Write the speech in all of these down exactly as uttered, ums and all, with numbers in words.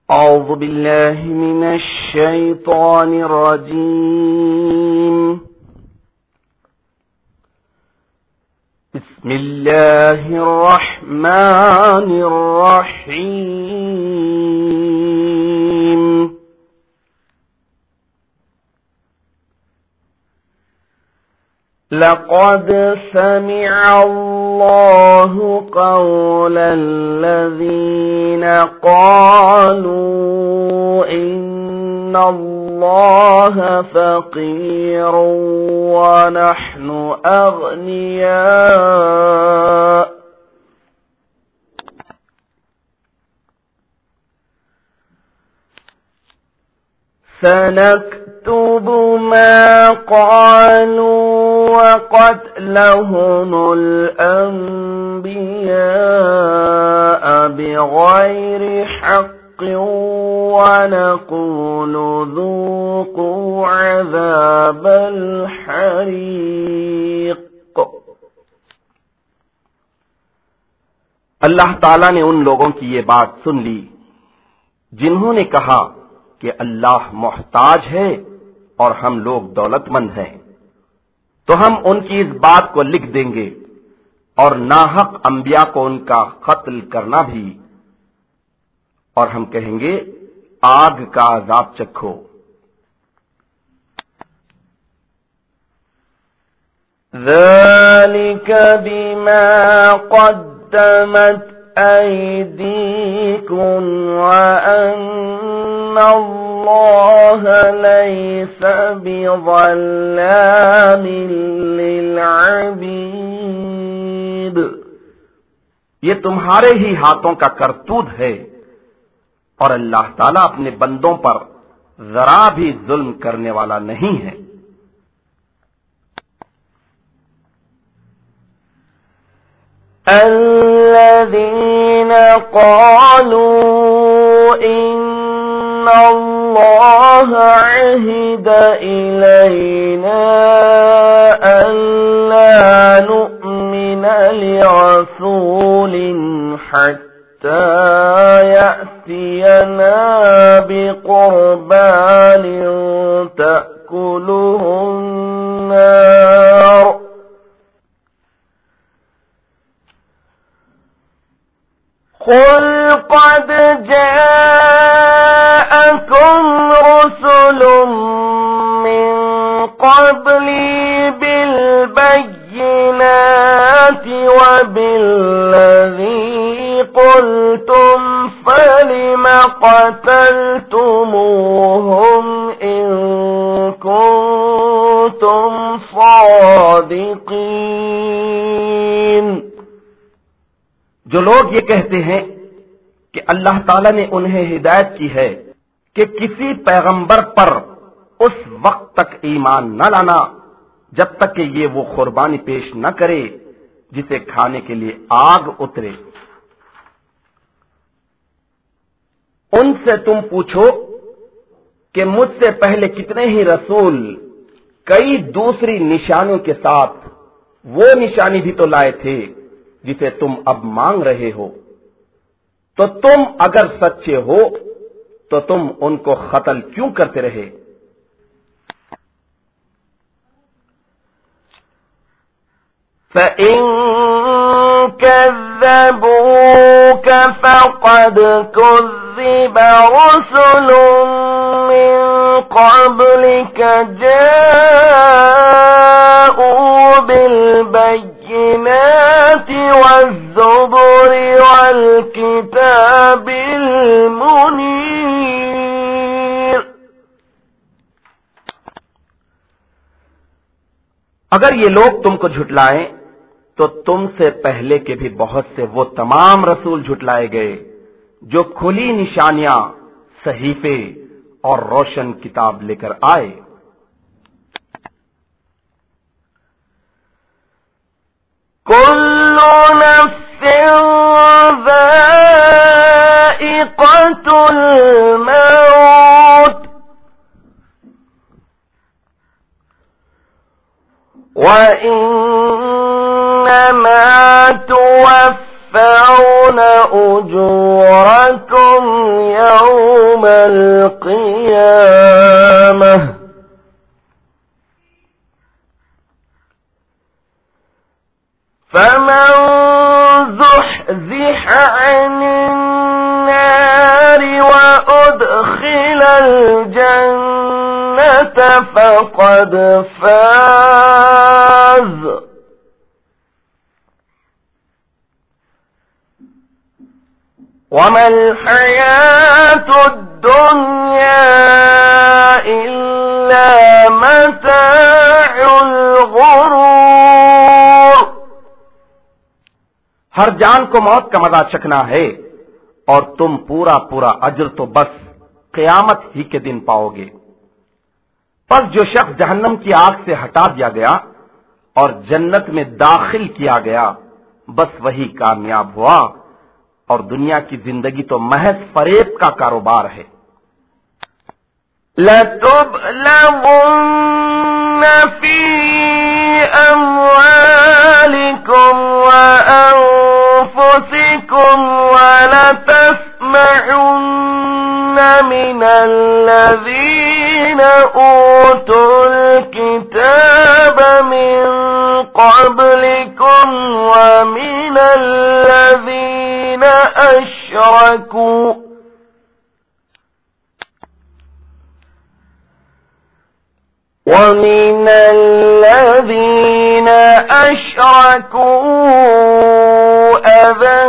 أعوذ بالله من الشيطان الرجيم. بسم الله الرحمن الرحيم. لقد سمع الله قول الذين قالوا إن الله فقير ونحن أغنياء سنكتب ما قالوا وقتلهم الأنبياء بغير حق ونقول ذوقوا عذاب الحريق. اللہ تعالیٰ نے ان لوگوں کی یہ بات سن لی جنہوں نے کہا کہ اللہ محتاج ہے اور ہم لوگ دولت مند ہیں، تو ہم ان کی اس بات کو لکھ دیں گے اور ناحق انبیاء کو ان کا قتل کرنا بھی، اور ہم کہیں گے آگ کا عذاب چکھو. ذلك بما قدمت أيديكم وأن الله ليس بظلام للعبيد. یہ تمہارے ہی ہاتھوں کا کرتوت ہے اور اللہ تعالیٰ اپنے بندوں پر ذرا بھی ظلم کرنے والا نہیں ہے. الذين قالوا إن الله عهد إلينا ألا نؤمن لرسول حتى يأتينا بقربان تأكله النار. قل قد جاءكم رسل من قبلي بالبينات وبالذي قلتم فلم قتلتموهم إن كنتم صادقين. جو لوگ یہ کہتے ہیں کہ اللہ تعالیٰ نے انہیں ہدایت کی ہے کہ کسی پیغمبر پر اس وقت تک ایمان نہ لانا جب تک کہ یہ وہ قربانی پیش نہ کرے جسے کھانے کے لیے آگ اترے. ان سے تم پوچھو کہ مجھ سے پہلے کتنے ہی رسول کئی دوسری نشانیوں کے ساتھ وہ نشانی بھی تو لائے تھے جسے تم اب مانگ رہے ہو. تو تم اگر سچے ہو تو تم ان کو قتل کیوں کرتے رہے؟ فَإِن كَذَّبُوكَ فَقَدْ كُذِّبَ رُسُلٌ مِّن قَبْلِكَ جَاءُوا بِالْبَيِّنَاتِ وَالزُّبُرِ وَالْكِتَابِ الْمُنِيرِ. اگر یہ لوگ تم کو جھٹلائیں تو تم سے پہلے کے بھی بہت سے وہ تمام رسول جھٹلائے گئے جو کھلی نشانیاں، صحیفے اور روشن کتاب لے کر آئے. كل نفس ذائقة الموت وإنما توفون أجوركم يوم القيامة فمن زحزح عن النار وأدخل الجنة فقد فاز وما الحياة الدنيا إلا متاع الغرور ہر جان کو موت کا مزہ چکھنا ہے اور تم پورا پورا اجر تو بس قیامت ہی کے دن پاؤ گے۔ پس جو شخص جہنم کی آگ سے ہٹا دیا گیا اور جنت میں داخل کیا گیا بس وہی کامیاب ہوا، اور دنیا کی زندگی تو محض فریب کا کاروبار ہے۔ لَتُبْلَغُنَّ فِي أَمْوَالِكُمْ وَأَنفُسِكُمْ وَلَتَسْمَعُنَّ مِنَ الَّذِينَ أُوتُوا الْكِتَابَ مِنْ قَبْلِكُمْ وَمِنَ الَّذِينَ أَشْرَكُوا وَمِنَ الَّذِينَ أَشْرَكُوا أَذًى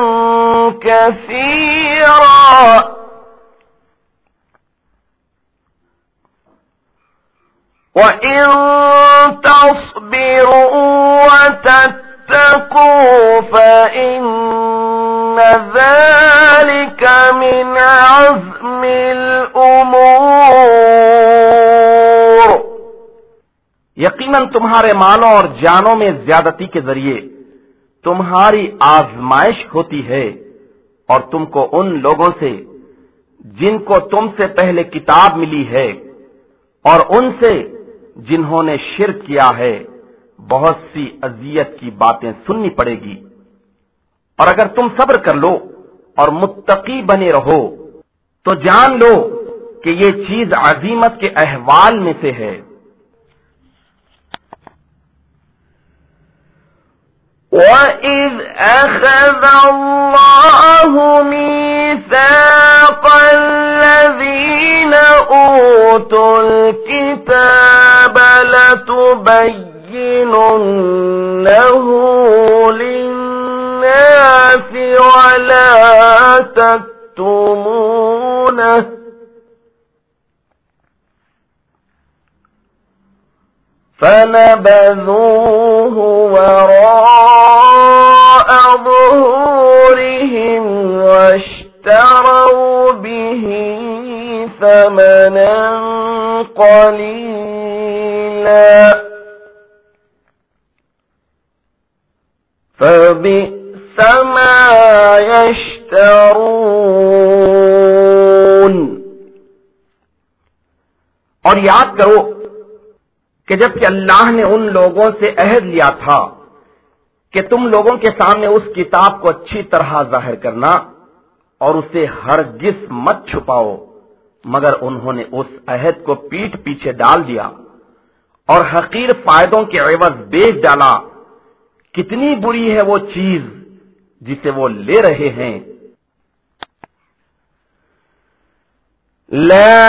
كَثِيرًا وَإِن تَصْبِرُوا وَتَتَّقُوا فَإِنَّ ذَلِكَ مِنْ عَزْمِ الْأُمُورِ یقیناً تمہارے مالوں اور جانوں میں زیادتی کے ذریعے تمہاری آزمائش ہوتی ہے، اور تم کو ان لوگوں سے جن کو تم سے پہلے کتاب ملی ہے اور ان سے جنہوں نے شرک کیا ہے بہت سی اذیت کی باتیں سننی پڑے گی، اور اگر تم صبر کر لو اور متقی بنے رہو تو جان لو کہ یہ چیز عظیمت کے احوال میں سے ہے۔ وَإِذْ أَخَذَ اللَّهُ مِيثَاقَ الَّذِينَ أُوتُوا الْكِتَابَ لَتُبَيِّنُنَّهُ لِلنَّاسِ وَلَا تَكْتُمُونَهُ فَنَبَذُوهُ وَرَاءَ ظُهُورِهِمْ وَاشْتَرَوْا بِهِ ثَمَنًا قَلِيلًا فَبِئْسَ مَا يَشْتَرُونَ۔ اور یاد کرو کہ جب کہ اللہ نے ان لوگوں سے عہد لیا تھا کہ تم لوگوں کے سامنے اس کتاب کو اچھی طرح ظاہر کرنا اور اسے ہرگز مت چھپاؤ، مگر انہوں نے اس عہد کو پیٹھ پیچھے ڈال دیا اور حقیر فائدوں کے عوض بیچ ڈالا۔ کتنی بری ہے وہ چیز جسے وہ لے رہے ہیں۔ لا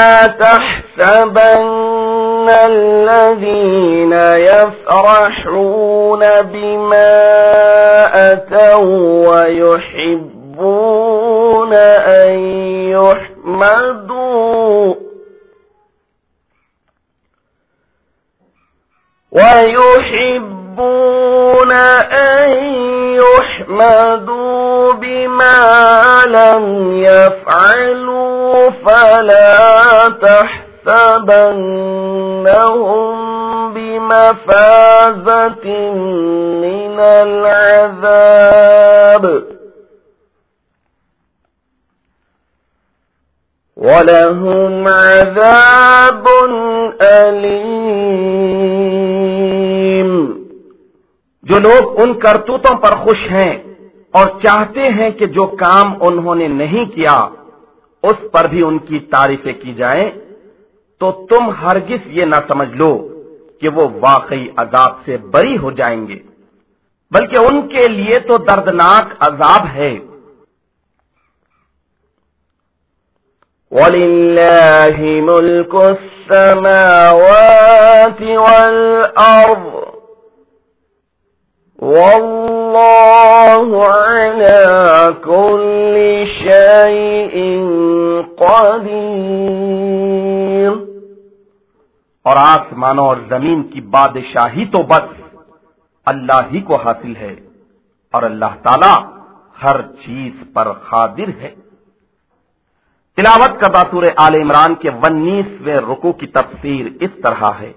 تحسبن الذين يفرحون بما أتوا ويحبون أن يحمدوا ويحبون أن يحمدوا بما لم يفعلوا فلا تحسبنهم بمفازة من العذاب وَلَهُمْ عَذَابٌ أَلِيمٌ۔ جو لوگ ان کرتوتوں پر خوش ہیں اور چاہتے ہیں کہ جو کام انہوں نے نہیں کیا اس پر بھی ان کی تعریفیں کی جائیں تو تم ہرگز یہ نہ سمجھ لو کہ وہ واقعی عذاب سے بری ہو جائیں گے، بلکہ ان کے لیے تو دردناک عذاب ہے۔ وَلِلَّهِ مُلْكُ السَّمَاوَاتِ وَالْأَرْضِ وَاللَّهُ عَلَى كُلِّ شَيْءٍ قَدِيرٌ۔ اور آسمانوں اور زمین کی بادشاہی تو بس اللہ ہی کو حاصل ہے، اور اللہ تعالی ہر چیز پر قادر ہے۔ تلاوت کا سورہ آل عمران کے انیسویں رکوع کی تفسیر اس طرح ہے: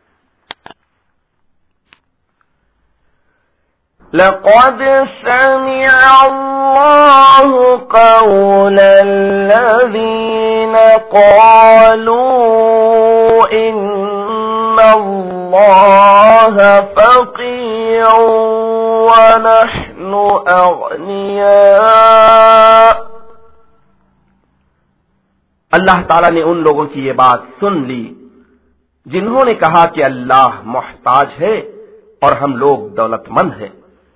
لقد سمع الله قول الذين قالوا إن الله فقير ونحن أغنياء۔ اللہ تعالیٰ نے ان لوگوں کی یہ بات سن لی جنہوں نے کہا کہ اللہ محتاج ہے اور ہم لوگ دولت مند ہیں۔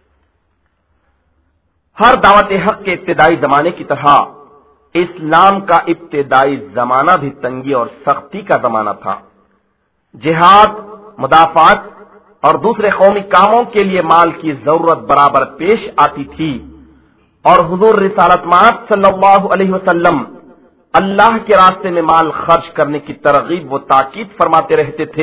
ہر دعوت حق کے ابتدائی زمانے کی طرح اسلام کا ابتدائی زمانہ بھی تنگی اور سختی کا زمانہ تھا۔ جہاد، مدافعات اور دوسرے قومی کاموں کے لیے مال کی ضرورت برابر پیش آتی تھی، اور حضور رسالت مآب صلی اللہ علیہ وسلم اللہ کے راستے میں مال خرچ کرنے کی ترغیب و تاکید فرماتے رہتے تھے،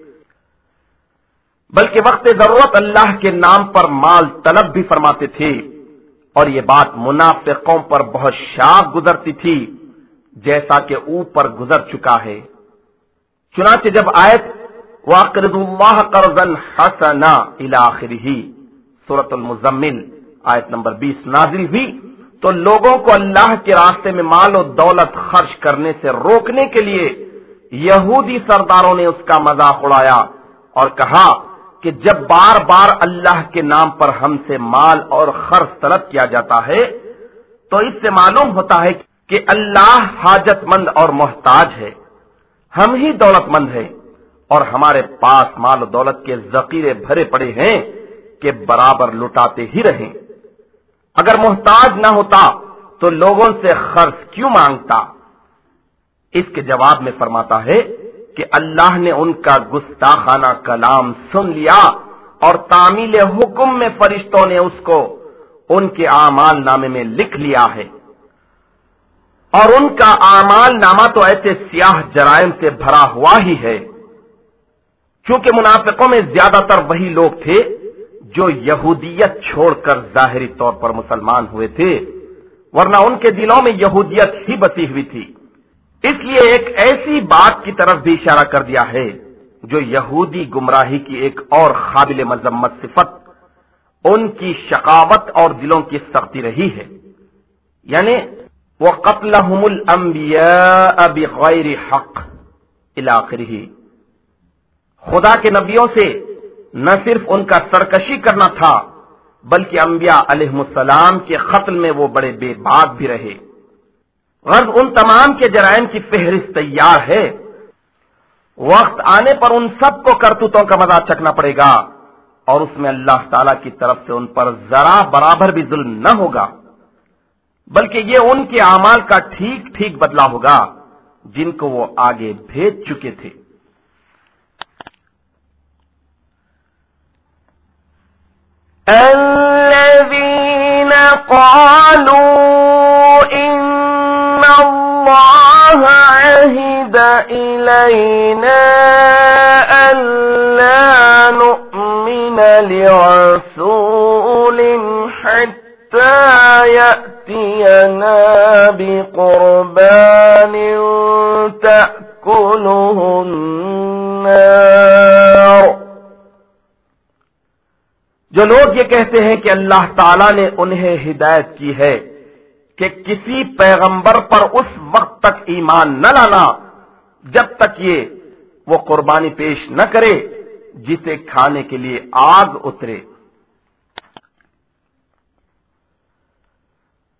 بلکہ وقت ضرورت اللہ کے نام پر مال طلب بھی فرماتے تھے، اور یہ بات منافقوں پر بہت شاق گزرتی تھی، جیسا کہ اوپر گزر چکا ہے۔ چنانچہ جب آیت وَأَقْرِضُوا اللَّهَ قَرْضًا حَسَنًا إِلَى آخِرِهِ سورۃ المزمل آیت نمبر بیس نازل ہوئی تو لوگوں کو اللہ کے راستے میں مال و دولت خرچ کرنے سے روکنے کے لیے یہودی سرداروں نے اس کا مذاق اڑایا اور کہا کہ جب بار بار اللہ کے نام پر ہم سے مال اور خرچ طلب کیا جاتا ہے تو اس سے معلوم ہوتا ہے کہ اللہ حاجت مند اور محتاج ہے، ہم ہی دولت مند ہیں اور ہمارے پاس مال و دولت کے ذخیرے بھرے پڑے ہیں کہ برابر لٹاتے ہی رہیں۔ اگر محتاج نہ ہوتا تو لوگوں سے خرچ کیوں مانگتا؟ اس کے جواب میں فرماتا ہے کہ اللہ نے ان کا گستاخانہ کلام سن لیا اور تعمیل حکم میں فرشتوں نے اس کو ان کے اعمال نامے میں لکھ لیا ہے، اور ان کا اعمال نامہ تو ایسے سیاہ جرائم سے بھرا ہوا ہی ہے۔ چونکہ منافقوں میں زیادہ تر وہی لوگ تھے جو یہودیت چھوڑ کر ظاہری طور پر مسلمان ہوئے تھے، ورنہ ان کے دلوں میں یہودیت ہی بسی ہوئی تھی۔ اس لیے ایک ایسی بات کی طرف بھی اشارہ کر دیا ہے جو یہودی گمراہی کی ایک اور قابل مذمت صفت ان کی شقاوت اور دلوں کی سختی رہی ہے، یعنی وَقَتْلَهُمُ الْأَنْبِيَاءَ بِغَيْرِ حَقٍّ إِلَى آخِرِهِ۔ خدا کے نبیوں سے نہ صرف ان کا سرکشی کرنا تھا بلکہ انبیاء علیہم السلام کے قتل میں وہ بڑے بے باک بھی رہے۔ غرض ان تمام کے جرائم کی فہرست تیار ہے، وقت آنے پر ان سب کو کرتوتوں کا مزہ چکھنا پڑے گا، اور اس میں اللہ تعالی کی طرف سے ان پر ذرا برابر بھی ظلم نہ ہوگا، بلکہ یہ ان کے اعمال کا ٹھیک ٹھیک بدلہ ہوگا جن کو وہ آگے بھیج چکے تھے۔ الذين قالوا إن الله عهد إلينا ألا نؤمن لرسول حتى يأتينا بقربان تأكله النار۔ جو لوگ یہ کہتے ہیں کہ اللہ تعالیٰ نے انہیں ہدایت کی ہے کہ کسی پیغمبر پر اس وقت تک ایمان نہ لانا جب تک یہ وہ قربانی پیش نہ کرے جسے کھانے کے لیے آگ اترے۔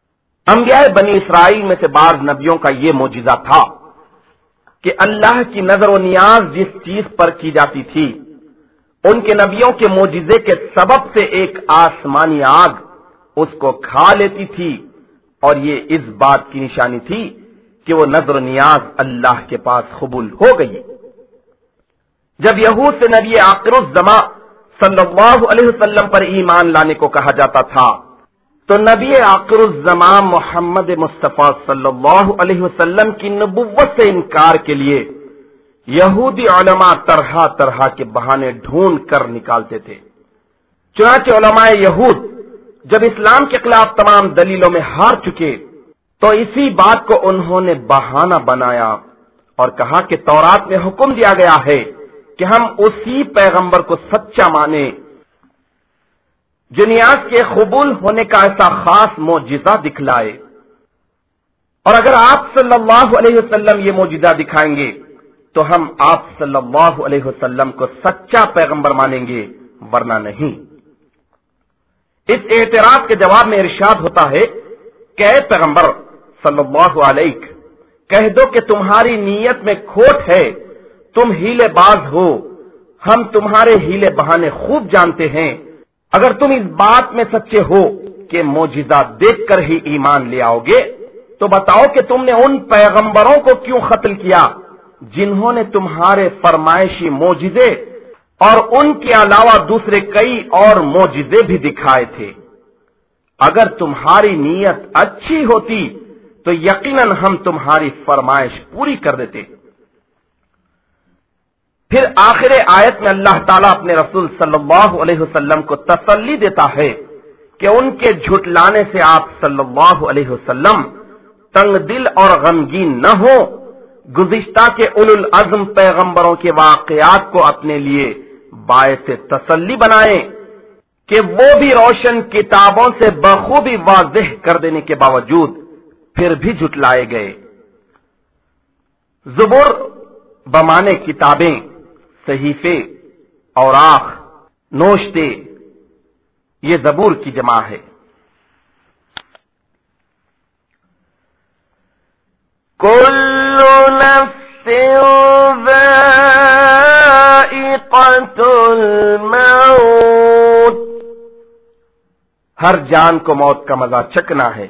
انبیاء بنی اسرائیل میں سے بعض نبیوں کا یہ معجزہ تھا کہ اللہ کی نظر و نیاز جس چیز پر کی جاتی تھی، ان کے نبیوں کے معجزے کے سبب سے ایک آسمانی آگ اس کو کھا لیتی تھی، اور یہ اس بات کی نشانی تھی کہ وہ نظر و نیاز اللہ کے پاس قبول ہو گئی۔ جب یہود سے نبی آخر الزماں صلی اللہ علیہ وسلم پر ایمان لانے کو کہا جاتا تھا تو نبی آخر الزماں محمد مصطفیٰ صلی اللہ علیہ وسلم کی نبوت سے انکار کے لیے یہودی علماء طرح طرح کے بہانے ڈھونڈ کر نکالتے تھے۔ چنانچہ علماء یہود جب اسلام کے خلاف تمام دلیلوں میں ہار چکے تو اسی بات کو انہوں نے بہانہ بنایا اور کہا کہ تورات میں حکم دیا گیا ہے کہ ہم اسی پیغمبر کو سچا مانیں جو نیاز کے قبول ہونے کا ایسا خاص معجزہ دکھلائے، اور اگر آپ صلی اللہ علیہ وسلم یہ معجزہ دکھائیں گے تو ہم آپ صلی اللہ علیہ وسلم کو سچا پیغمبر مانیں گے، ورنہ نہیں۔ اس اعتراض کے جواب میں ارشاد ہوتا ہے کہ اے پیغمبر صلی اللہ علیہ کہہ دو کہ تمہاری نیت میں کھوٹ ہے، تم ہیلے باز ہو، ہم تمہارے ہیلے بہانے خوب جانتے ہیں۔ اگر تم اس بات میں سچے ہو کہ معجزہ دیکھ کر ہی ایمان لے آؤ گے تو بتاؤ کہ تم نے ان پیغمبروں کو کیوں قتل کیا جنہوں نے تمہارے فرمائشی معجزے اور ان کے علاوہ دوسرے کئی اور معجزے بھی دکھائے تھے۔ اگر تمہاری نیت اچھی ہوتی تو یقیناً ہم تمہاری فرمائش پوری کر دیتے۔ پھر آخر آیت میں اللہ تعالیٰ اپنے رسول صلی اللہ علیہ وسلم کو تسلی دیتا ہے کہ ان کے جھٹلانے سے آپ صلی اللہ علیہ وسلم تنگ دل اور غمگین نہ ہو، گزشتہ کے اولو العزم پیغمبروں کے واقعات کو اپنے لیے باعث تسلی بنائیں کہ وہ بھی روشن کتابوں سے بخوبی واضح کر دینے کے باوجود پھر بھی جھٹلائے گئے۔ زبور بمانے کتابیں، صحیفے، اوراق، نوشتے، یہ زبور کی جمع ہے۔ كل نفس ذائقة الموت، ہر جان کو موت کا مزہ چکھنا ہے۔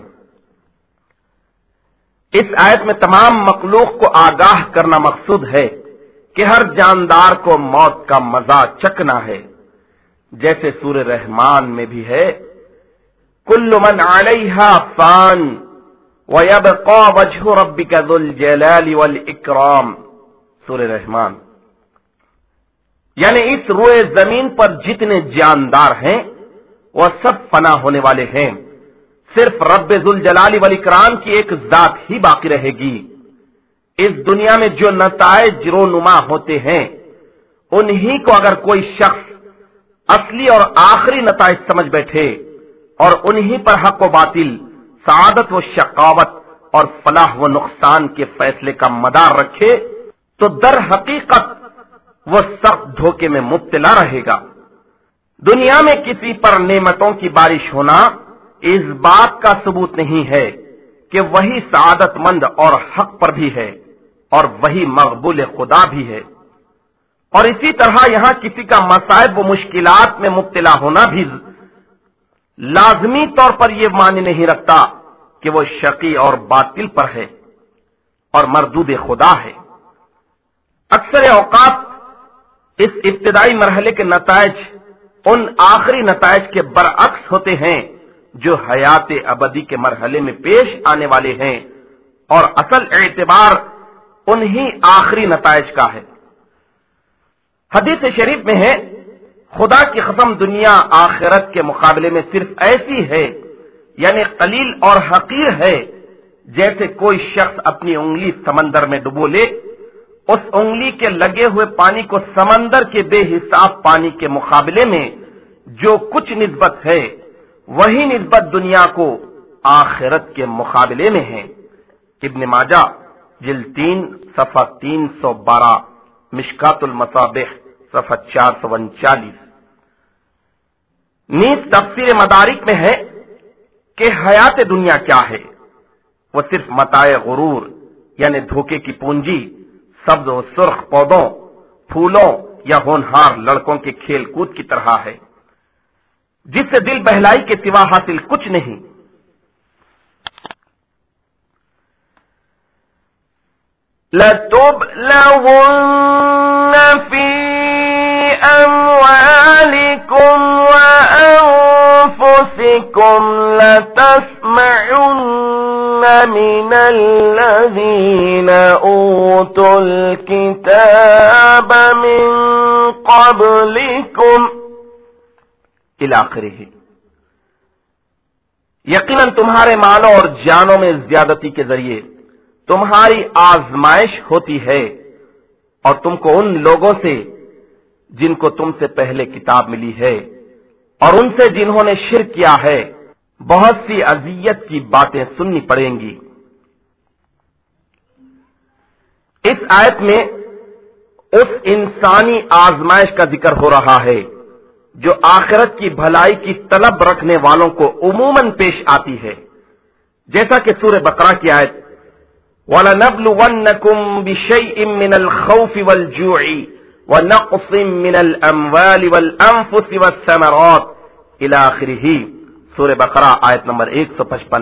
اس آیت میں تمام مخلوق کو آگاہ کرنا مقصود ہے کہ ہر جاندار کو موت کا مزہ چکھنا ہے، جیسے سورہ رحمان میں بھی ہے کل من علیہا فان وَيَبْقَى وَجْهُ رَبِّكَ ذُو الْجَلَالِ وَالْإِكْرَامِ، سورہ رحمان۔ یعنی اس روئے زمین پر جتنے جاندار ہیں وہ سب فنا ہونے والے ہیں، صرف رب ذو الجلال والاکرام کی ایک ذات ہی باقی رہے گی۔ اس دنیا میں جو نتائج رونما ہوتے ہیں انہی کو اگر کوئی شخص اصلی اور آخری نتائج سمجھ بیٹھے اور انہی پر حق و باطل، سعادت و شقاوت اور فلاح و نقصان کے فیصلے کا مدار رکھے تو در حقیقت وہ سخت دھوکے میں مبتلا رہے گا۔ دنیا میں کسی پر نعمتوں کی بارش ہونا اس بات کا ثبوت نہیں ہے کہ وہی سعادت مند اور حق پر بھی ہے اور وہی مقبول خدا بھی ہے، اور اسی طرح یہاں کسی کا مصائب و مشکلات میں مبتلا ہونا بھی لازمی طور پر یہ معنی نہیں رکھتا کہ وہ شقی اور باطل پر ہے اور مردود خدا ہے۔ اکثر اوقات اس ابتدائی مرحلے کے نتائج ان آخری نتائج کے برعکس ہوتے ہیں جو حیات ابدی کے مرحلے میں پیش آنے والے ہیں، اور اصل اعتبار انہی آخری نتائج کا ہے۔ حدیث شریف میں ہے خدا کی قسم دنیا آخرت کے مقابلے میں صرف ایسی ہے، یعنی قلیل اور حقیر ہے، جیسے کوئی شخص اپنی انگلی سمندر میں ڈبو لے، اس انگلی کے لگے ہوئے پانی کو سمندر کے بے حساب پانی کے مقابلے میں جو کچھ نسبت ہے وہی نسبت دنیا کو آخرت کے مقابلے میں ہے۔ ابن ماجہ جلد تین صفحہ تین سو بارہ، مشکات المصابیح صفحہ چار سو انچالیس۔ نیز تفسیر مدارک میں ہے کہ حیات دنیا کیا ہے؟ وہ صرف متاع غرور یعنی دھوکے کی پونجی، سبز و سرخ پودوں، پھولوں یا ہونہار لڑکوں کے کھیل کود کی طرح ہے، جس سے دل بہلائی کے سوا حاصل کچھ نہیں۔ لَتُبْلَوُنَّ فِي أَمْوَالِكُمْ وَأَنفُسِكُمْ لَتَسْمَعُنَّ مِنَ الَّذِينَ أُوتُوا الْكِتَابَ مِنْ قَبْلِكُمْ إِلَى آخِرِهِ۔ یقیناً تمہارے مالوں اور جانوں میں زیادتی کے ذریعے تمہاری آزمائش ہوتی ہے، اور تم کو ان لوگوں سے جن کو تم سے پہلے کتاب ملی ہے اور ان سے جنہوں نے شرک کیا ہے بہت سی اذیت کی باتیں سننی پڑیں گی۔ اس آیت میں اس انسانی آزمائش کا ذکر ہو رہا ہے جو آخرت کی بھلائی کی طلب رکھنے والوں کو عموماً پیش آتی ہے، جیسا کہ سورہ بقرہ کی آیت وَلَنَبْلُوَنَّكُمْ بِشَيْءٍ مِّنَ الْخَوْفِ وَالْجُوعِ وَنَقْصٍ مِّنَ الْأَمْوَالِ وَالْأَنفُسِ وَالثَّمَرَاتِ إِلَى آخِرِهِ، سورہ بقرہ آیت نمبر ایک سو پچپن۔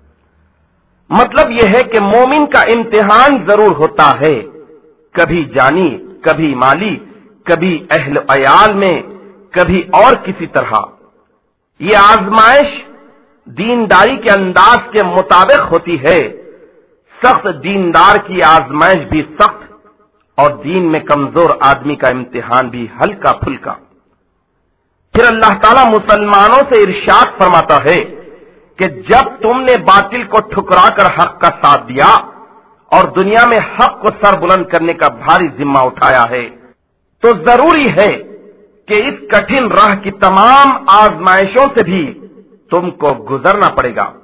مطلب یہ ہے کہ مومن کا امتحان ضرور ہوتا ہے، کبھی جانی، کبھی مالی، کبھی اہل عیال میں، کبھی اور کسی طرح۔ یہ آزمائش دینداری کے انداز کے مطابق ہوتی ہے۔ سخت دیندار کی آزمائش بھی سخت، اور دین میں کمزور آدمی کا امتحان بھی ہلکا پھلکا۔ پھر اللہ تعالیٰ مسلمانوں سے ارشاد فرماتا ہے کہ جب تم نے باطل کو ٹھکرا کر حق کا ساتھ دیا اور دنیا میں حق کو سر بلند کرنے کا بھاری ذمہ اٹھایا ہے، تو ضروری ہے کہ اس کٹھن راہ کی تمام آزمائشوں سے بھی تم کو گزرنا پڑے گا۔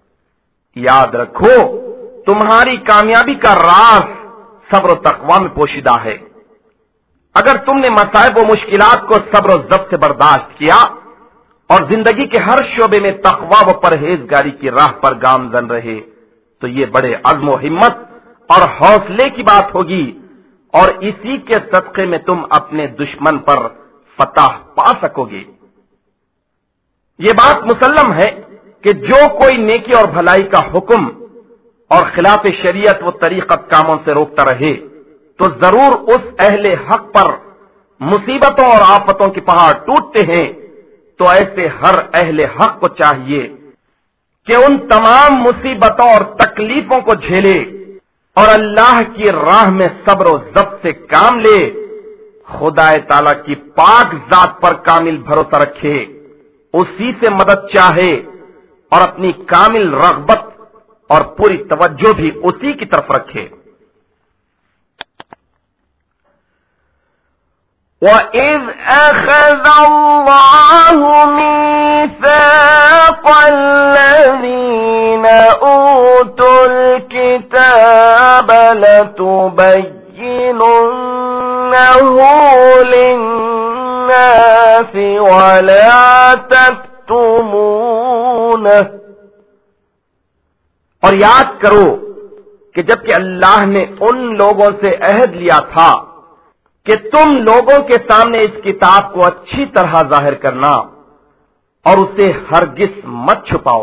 یاد رکھو، تمہاری کامیابی کا راز صبر و تقوی میں پوشیدہ ہے۔ اگر تم نے مصائب و مشکلات کو صبر و ضبط سے برداشت کیا اور زندگی کے ہر شعبے میں تقوی و پرہیزگاری کی راہ پر گامزن رہے تو یہ بڑے عزم و ہمت اور حوصلے کی بات ہوگی، اور اسی کے صدقے میں تم اپنے دشمن پر فتح پا سکو گے۔ یہ بات مسلم ہے کہ جو کوئی نیکی اور بھلائی کا حکم اور خلاف شریعت و طریقت کاموں سے روکتا رہے تو ضرور اس اہل حق پر مصیبتوں اور آفتوں کے پہاڑ ٹوٹتے ہیں۔ تو ایسے ہر اہل حق کو چاہیے کہ ان تمام مصیبتوں اور تکلیفوں کو جھیلے اور اللہ کی راہ میں صبر و ضبط سے کام لے، خدا تعالی کی پاک ذات پر کامل بھروسہ رکھے، اسی سے مدد چاہے اور اپنی کامل رغبت اور پوری توجہ بھی اسی کی طرف رکھے۔ وَإِذْ أَخَذَ اللَّهُ مِيثَاقَ الَّذِينَ أُوتُوا الْكِتَابَ لَتُبَيِّنُنَّهُ لِلنَّاسِ وَلَا تَكْتُمُونَهُ، اور یاد کرو کہ جب کہ اللہ نے ان لوگوں سے عہد لیا تھا کہ تم لوگوں کے سامنے اس کتاب کو اچھی طرح ظاہر کرنا اور اسے ہرگز مت چھپاؤ۔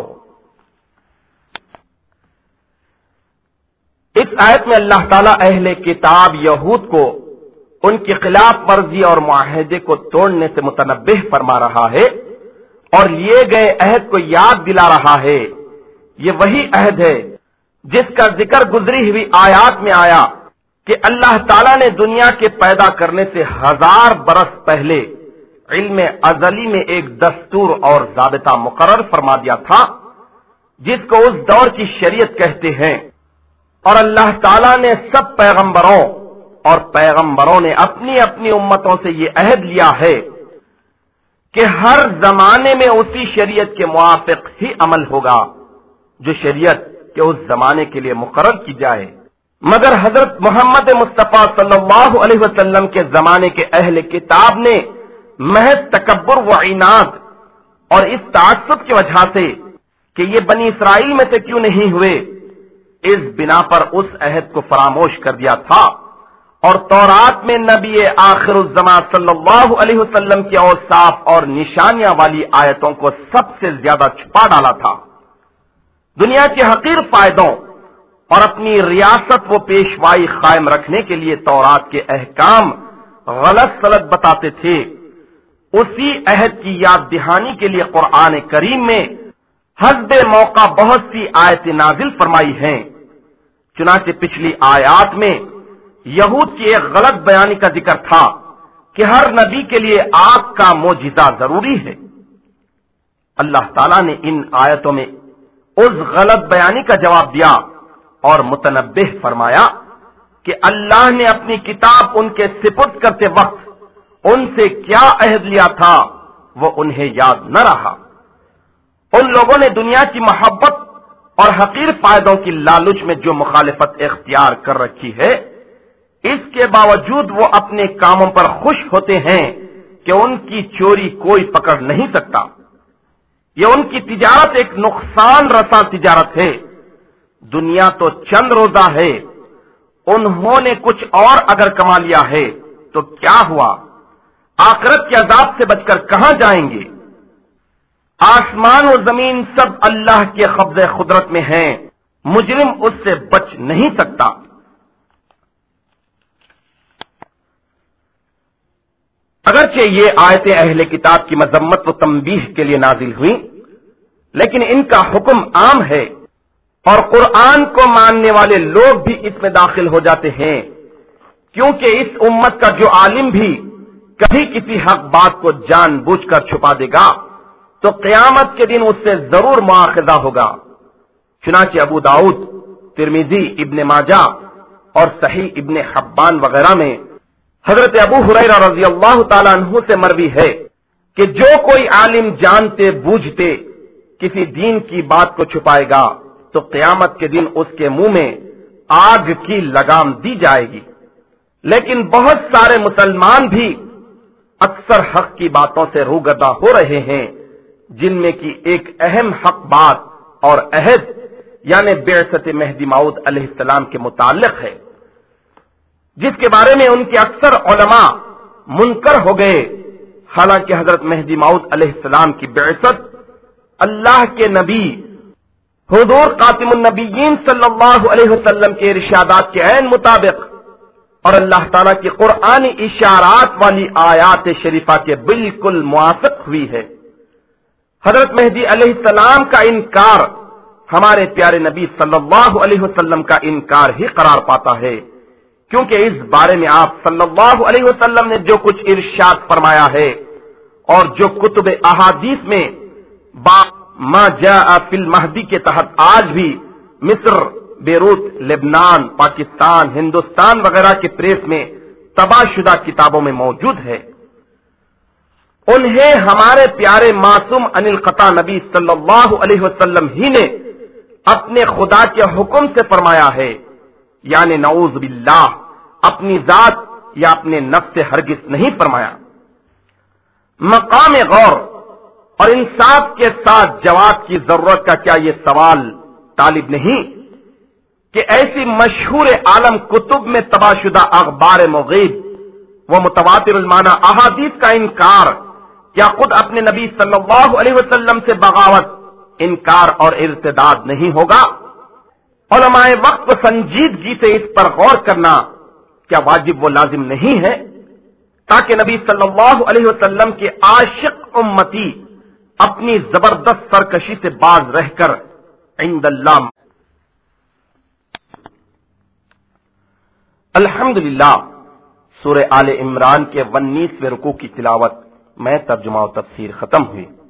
اس آیت میں اللہ تعالیٰ اہل کتاب یہود کو ان کی خلاف ورزی اور معاہدے کو توڑنے سے متنبہ فرما رہا ہے اور لیے گئے عہد کو یاد دلا رہا ہے۔ یہ وہی عہد ہے جس کا ذکر گزری ہوئی آیات میں آیا کہ اللہ تعالیٰ نے دنیا کے پیدا کرنے سے ہزار برس پہلے علم ازلی میں ایک دستور اور ضابطہ مقرر فرما دیا تھا جس کو اس دور کی شریعت کہتے ہیں، اور اللہ تعالیٰ نے سب پیغمبروں اور پیغمبروں نے اپنی اپنی امتوں سے یہ عہد لیا ہے کہ ہر زمانے میں اسی شریعت کے موافق ہی عمل ہوگا جو شریعت کے اس زمانے کے لیے مقرر کی جائے۔ مگر حضرت محمد مصطفیٰ صلی اللہ علیہ وسلم کے زمانے کے اہل کتاب نے محض تکبر و عناد اور اس تعصب کی وجہ سے کہ یہ بنی اسرائیل میں سے کیوں نہیں ہوئے، اس بنا پر اس عہد کو فراموش کر دیا تھا اور تورات میں نبی آخر الزمان صلی اللہ علیہ وسلم کے اوصاف اور نشانیاں والی آیتوں کو سب سے زیادہ چھپا ڈالا تھا۔ دنیا کے حقیر فائدوں اور اپنی ریاست و پیشوائی قائم رکھنے کے لیے تورات کے احکام غلط سلط بتاتے تھے۔ اسی عہد کی یاد دہانی کے لیے قرآن کریم میں حسب موقع بہت سی آیتیں نازل فرمائی ہیں۔ چنانچہ پچھلی آیات میں یہود کی ایک غلط بیانی کا ذکر تھا کہ ہر نبی کے لیے آگ کا معجزہ ضروری ہے۔ اللہ تعالیٰ نے ان آیتوں میں اس غلط بیانی کا جواب دیا اور متنبہ فرمایا کہ اللہ نے اپنی کتاب ان کے سپرد کرتے وقت ان سے کیا عہد لیا تھا وہ انہیں یاد نہ رہا۔ ان لوگوں نے دنیا کی محبت اور حقیر فائدوں کی لالچ میں جو مخالفت اختیار کر رکھی ہے، اس کے باوجود وہ اپنے کاموں پر خوش ہوتے ہیں کہ ان کی چوری کوئی پکڑ نہیں سکتا۔ یہ ان کی تجارت ایک نقصان رساں تجارت ہے۔ دنیا تو چند روزہ ہے، انہوں نے کچھ اور اگر کما لیا ہے تو کیا ہوا؟ آخرت کے عذاب سے بچ کر کہاں جائیں گے؟ آسمان و زمین سب اللہ کے قبضہ قدرت میں ہیں، مجرم اس سے بچ نہیں سکتا۔ اگرچہ یہ آیتیں اہل کتاب کی مذمت و تنبیہ کے لیے نازل ہوئیں، لیکن ان کا حکم عام ہے اور قرآن کو ماننے والے لوگ بھی اس میں داخل ہو جاتے ہیں، کیونکہ اس امت کا جو عالم بھی کبھی کسی حق بات کو جان بوجھ کر چھپا دے گا تو قیامت کے دن اس سے ضرور مواخذہ ہوگا۔ چنانچہ ابو داؤد، ترمذی، ابن ماجہ اور صحیح ابن حبان وغیرہ میں حضرت ابو ہریرہ رضی اللہ تعالیٰ عنہ سے مروی ہے کہ جو کوئی عالم جانتے بوجھتے کسی دین کی بات کو چھپائے گا تو قیامت کے دن اس کے منہ میں آگ کی لگام دی جائے گی۔ لیکن بہت سارے مسلمان بھی اکثر حق کی باتوں سے روگردہ ہو رہے ہیں، جن میں کی ایک اہم حق بات اور عہد یعنی بعثت مہدی موعود علیہ السلام کے متعلق ہے، جس کے بارے میں ان کے اکثر علماء منکر ہو گئے۔ حالانکہ حضرت مہدی موعود علیہ السلام کی بعثت اللہ کے نبی حضور خاتم النبیین صلی اللہ علیہ وسلم کے ارشادات کے عین مطابق اور اللہ تعالیٰ کی قرآنی اشارات والی آیات شریفہ کے بالکل موافق ہوئی ہے۔ حضرت مہدی علیہ السلام کا انکار ہمارے پیارے نبی صلی اللہ علیہ وسلم کا انکار ہی قرار پاتا ہے، کیونکہ اس بارے میں آپ صلی اللہ علیہ وسلم نے جو کچھ ارشاد فرمایا ہے اور جو کتب احادیث میں با ما جاء فی المہدی کے تحت آج بھی مصر، بیروت، لبنان، پاکستان، ہندوستان وغیرہ کے پریس میں تباہ شدہ کتابوں میں موجود ہے، انہیں ہمارے پیارے معصوم ان القطع نبی صلی اللہ علیہ وسلم ہی نے اپنے خدا کے حکم سے فرمایا ہے، یعنی نعوذ باللہ اپنی ذات یا اپنے نفس سے ہرگز نہیں فرمایا۔ مقام غور اور انصاف کے ساتھ جواب کی ضرورت کا کیا یہ سوال طالب نہیں کہ ایسی مشہور عالم کتب میں تباہ شدہ اخبار مغیب و متواتر المعنی احادیث کا انکار کیا خود اپنے نبی صلی اللہ علیہ وسلم سے بغاوت، انکار اور ارتداد نہیں ہوگا؟ علماء وقت کو سنجیدگی سے اس پر غور کرنا کیا واجب و لازم نہیں ہے تاکہ نبی صلی اللہ علیہ وسلم کے عاشق امتی اپنی زبردست سرکشی سے باز رہ کر عند اللہ۔ الحمدللہ سورہ آل عمران کے انیسویں رکوع کی تلاوت میں ترجمہ و تفسیر ختم ہوئی۔